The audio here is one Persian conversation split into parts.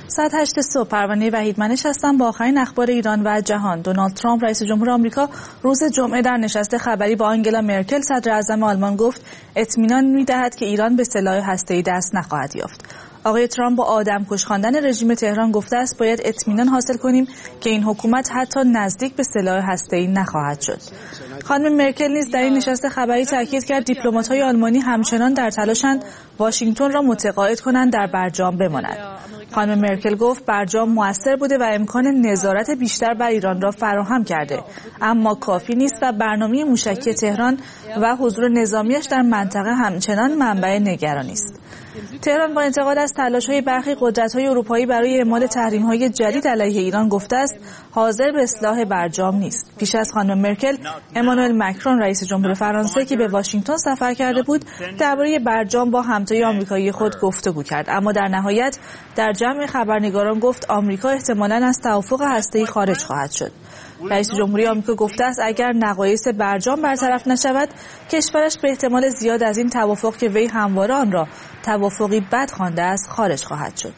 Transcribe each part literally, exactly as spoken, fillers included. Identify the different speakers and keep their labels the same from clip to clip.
Speaker 1: ساعت هشت صبح پروانه وحیدمنش هستم با آخرین اخبار ایران و جهان. دونالد ترامپ رئیس جمهور آمریکا روز جمعه در نشست خبری با آنگلا مرکل صدر اعظم آلمان گفت اطمینان می‌دهد که ایران به سلاح هسته‌ای دست نخواهد یافت. آقای ترامپ با آدمکش خواندن رژیم تهران گفته است باید اطمینان حاصل کنیم که این حکومت حتی نزدیک به سلاح هسته‌ای نخواهد شد. خانم مرکل نیز در این نشست خبری تاکید کرد دیپلمات‌های آلمانی همچنان در تلاشند واشنگتن را متقاعد کنند در برجام بماند. خانم مرکل گفت برجام موثر بوده و امکان نظارت بیشتر بر ایران را فراهم کرده، اما کافی نیست و برنامه موشکی تهران و حضور نظامیش در منطقه همچنان منبع نگرانی است. تهران با انتقاد از تلاش‌های برخی قدرت‌های اروپایی برای اعمال تحریم‌های جدید علیه ایران گفته است حاضر به اصلاح برجام نیست. پیش از خانم مرکل، امانوئل مکرون رئیس جمهور فرانسه که به واشنگتن سفر کرده بود، درباره برجام با همتای آمریکایی خود گفتگو کرد، اما در نهایت در جمع خبرنگاران گفت آمریکا احتمالاً از توافق هسته‌ای خارج خواهد شد. رئیس جمهوری آمریکا گفته است اگر نقایص برجام برطرف نشود، کشورش به احتمال زیاد از این توافق که وی همواره آن را توافقی بد خوانده است خارج خواهد شد.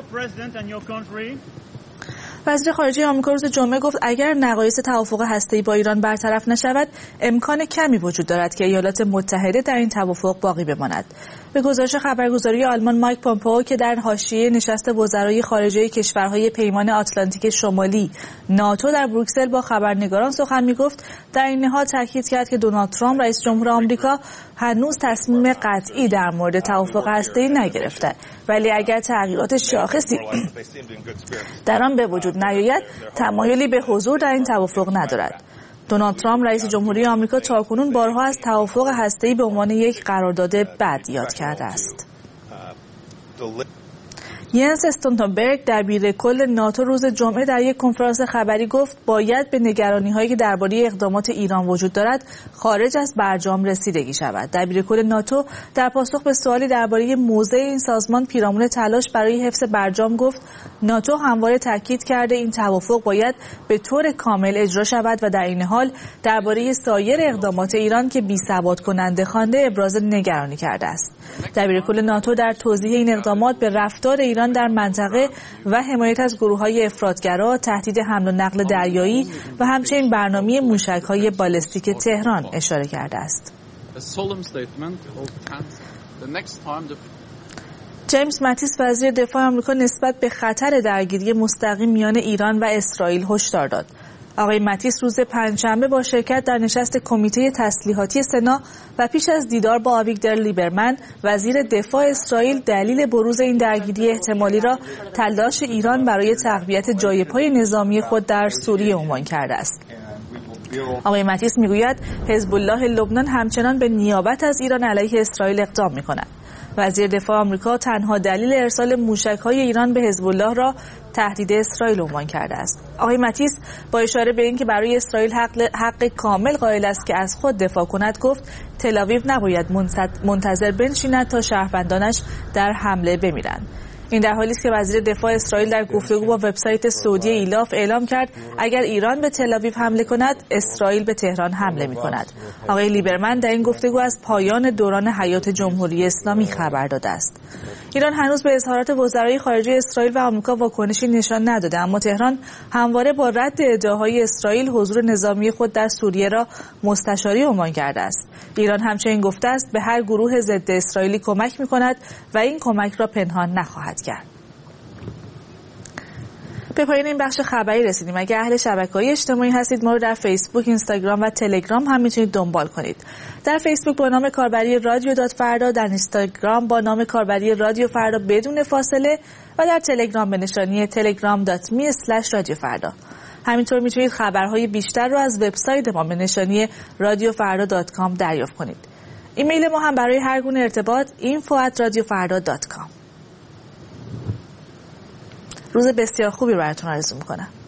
Speaker 1: وزیر خارجه آمریکا روز جمعه گفت اگر نقایص توافق هسته‌ای با ایران برطرف نشود، امکان کمی وجود دارد که ایالات متحده در این توافق باقی بماند. به گزارش خبرگزاری آلمان مایک پومپئو که در حاشیه نشست وزرای خارجه کشورهای پیمان آتلانتیک شمالی ناتو در بروکسل با خبرنگاران سخن می‌گفت، در این نهاد تاکید کرد که دونالد ترامپ رئیس جمهور آمریکا هنوز تصمیم قطعی در مورد توافق هسته‌ای نگرفته، ولی اگر تغییرات شاخصی در آن به وجود نیاید، تمایلی به حضور در این توافق ندارد. دونالد ترامپ رئیس جمهوری آمریکا تاکنون بارها از توافق هسته‌ای به عنوان یک قرارداد بد یاد کرده است. ینس استولتنبرگ دبیر کل ناتو روز جمعه در یک کنفرانس خبری گفت باید به نگرانی‌هایی که درباره اقدامات ایران وجود دارد خارج از برجام رسیدگی شود. دبیر کل ناتو در پاسخ به سوالی درباره موضع این سازمان پیرامون تلاش برای حفظ برجام گفت ناتو همواره تاکید کرده این توافق باید به طور کامل اجرا شود و در این حال درباره سایر اقدامات ایران که بی‌ثبات کننده خوانده ابراز نگرانی کرده است. دبیر کل ناتو در توضیح این اقدامات به رفتار ایران در منطقه و حمایت از گروه‌های افراطگرا، تهدید حمل و نقل دریایی و همچنین برنامه موشک‌های بالستیک تهران اشاره کرده است. جیمز ماتیس وزیر دفاع آمریکا نسبت به خطر درگیری مستقیم میان ایران و اسرائیل هشدار داد. آقای ماتیس روز پنجشنبه با شرکت در نشست کمیته تسلیحاتی سنا و پیش از دیدار با آویگدور لیبرمن وزیر دفاع اسرائیل دلیل بروز این درگیری احتمالی را تلاش ایران برای تقویت جایپای نظامی خود در سوریه عنوان کرده است. آقای ماتیس میگوید حزب الله لبنان همچنان به نیابت از ایران علیه اسرائیل اقدام می‌کند. وزیر دفاع آمریکا تنها دلیل ارسال موشک‌های ایران به حزب الله را تهدید اسرائیل عنوان کرده است. آقای ماتیس با اشاره به اینکه برای اسرائیل حق, حق کامل قائل است که از خود دفاع کند گفت تل‌آویو نباید منتظر بنشیند تا شهروندانش در حمله بمیرند. این در حالی است که وزیر دفاع اسرائیل در گفتگو با وبسایت سعودی ایلاف اعلام کرد اگر ایران به تل‌آویو حمله کند، اسرائیل به تهران حمله می‌کند. آقای لیبرمن در این گفتگو از پایان دوران حیات جمهوری اسلامی خبر داده است. ایران هنوز به اظهارات وزرای خارجه اسرائیل و آمریکا واکنشی نشان نداده، اما تهران همواره با رد ادعاهای اسرائیل حضور نظامی خود در سوریه را مستشاری عنوان کرده است. ایران همچنین گفته است به هر گروه ضد اسرائیلی کمک می‌کند و این کمک را پنهان نخواهد کرد. به پایان این بخش خبری رسیدیم. اگر اهل شبکه‌های اجتماعی هستید ما رو در فیسبوک، اینستاگرام و تلگرام هم میتونید دنبال کنید. در فیسبوک با نام کاربری رادیو دات فردا، در اینستاگرام با نام کاربری رادیو فردا بدون فاصله و در تلگرام به نشانی تلگرام دات می اسلش رادیو فردا. همینطور میتونید خبرهای بیشتر رو از وبسایت ما به نشانی رادیو فردا دات کام دریافت کنید. ایمیل ما هم برای هر گونه ارتباط اینفو ات رادیو فردا دات کام. روز بسیار خوبی براتون آرزو میکنم.